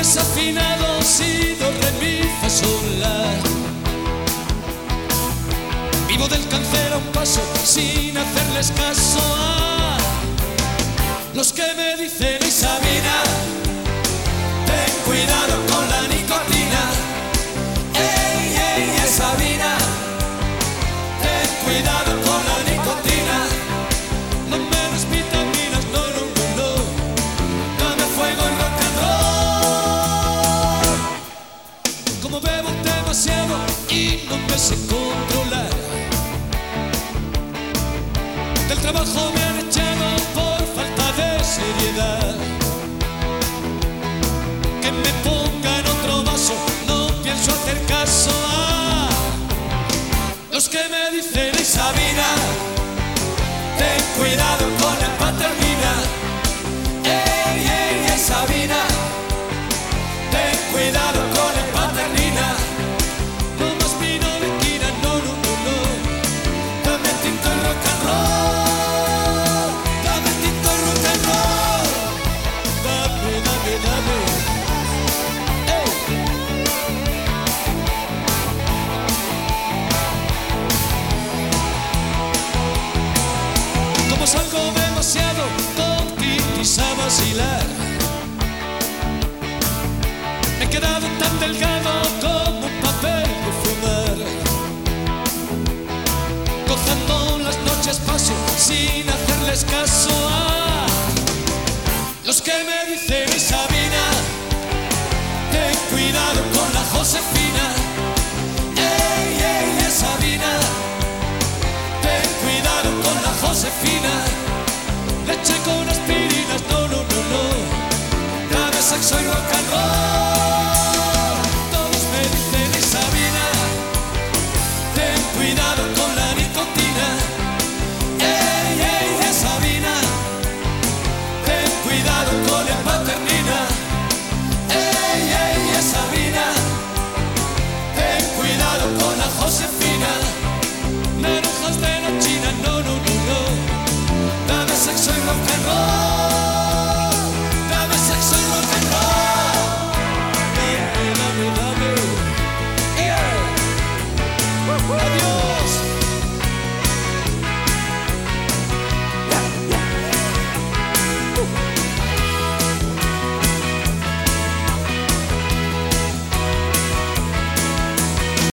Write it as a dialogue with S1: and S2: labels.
S1: desafinado, si, do, re, mi, fa, sol, la. Vivo del cáncer a un paso, sin hacerles caso a los que me dicen: "Ey, Sabina, ten cuidado con la nicotina". Ey, ey, ey, Sabina, ten cuidado con la nicotina. No me des vitaminas, no, no, no, no. Dame fuego y rock and roll. Como bebo demasiado y no me sé controlar, del trabajo me han echado por falta de seriedad. Que me pongan otro vaso, no pienso hacer caso a los que me dicen: "Ey, Sabina, ten cuidado con el Paternina". Ey, ey, ey, Sabina, ten cuidado con el Paternina. No más vino de esquina, no, no, no, no. Dame tinto y rock and roll. Dame tinto y rock and roll. Dame, dame, dame. Ey. Como salgo demasiado con titis a vacilar, me he quedado tan delgado como un papel de fumar. Gozando las noches paso sin hacerles caso a los que me dicen: "Ey, Sabina, ten cuidado con la Josefina". Ey, ey, ey, Sabina, ten cuidado con la Josefina. Leche con aspirinas, no, no, no, no. Dame sexo y rock and roll. Todos me dicen: "Ey, Sabina, ten cuidado con la nicotina". Ey, ey, ey, Sabina, ten cuidado con el Paternina. Ey, ey, ey, Sabina, ten cuidado con la Josefina.